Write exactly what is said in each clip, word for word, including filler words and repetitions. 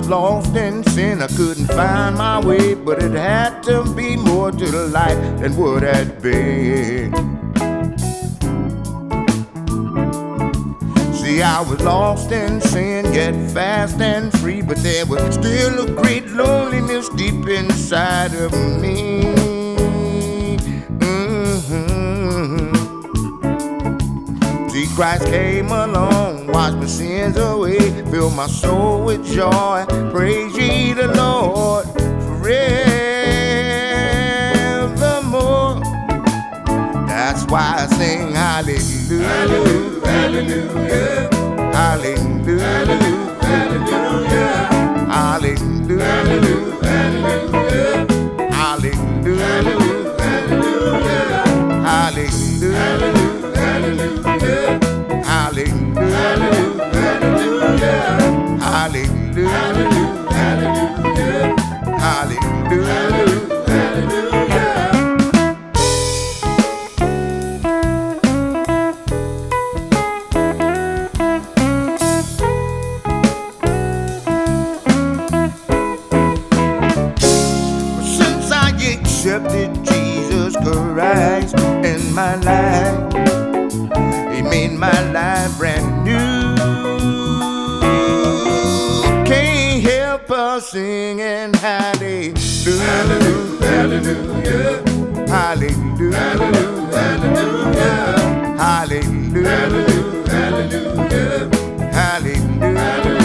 was lost in sin, I couldn't find my way, but it had to be more to the light than what had been. See, I was lost in sin, yet fast and free, but there was still a great loneliness deep inside of me. Mm-hmm. See, Christ came along, washed my sins away, filled my soul with joy. Praise ye the Lord forevermore. That's why I sing hallelujah, hallelujah, hallelujah, hallelujah, hallelujah, hallelujah, hallelujah, hallelujah, accepted Jesus Christ in my life. He made my life brand new. Can't help but singing hallelujah, hallelujah, hallelujah, hallelujah, hallelujah, hallelujah, hallelujah.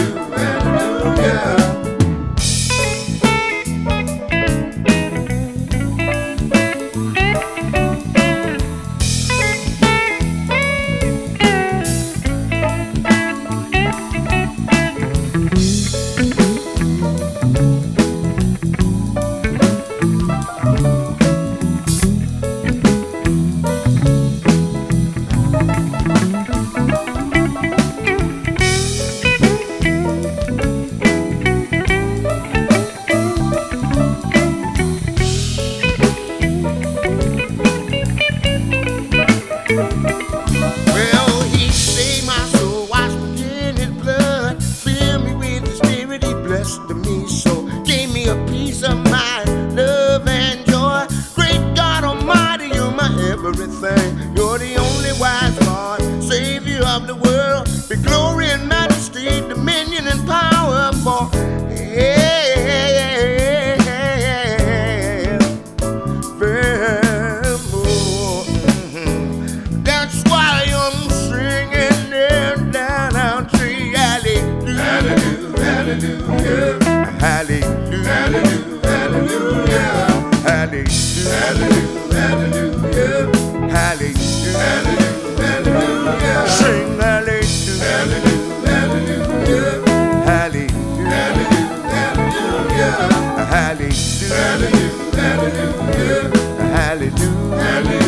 To me, so gave me a peace of mind, love and joy. Great God Almighty, you're my everything. You're the only wise God, Savior of the world. Be glory and majesty, dominion and power for evermore. Mm-hmm. That's why I'm singing them down our tree. Hallelujah, hallelujah. Hallelujah, hallelujah, hallelujah, hallelujah, hallelujah, hallelujah, hallelujah. Sing hallelujah, hallelujah, hallelujah, hallelujah, hallelujah, hallelujah, hallelujah, hallelujah.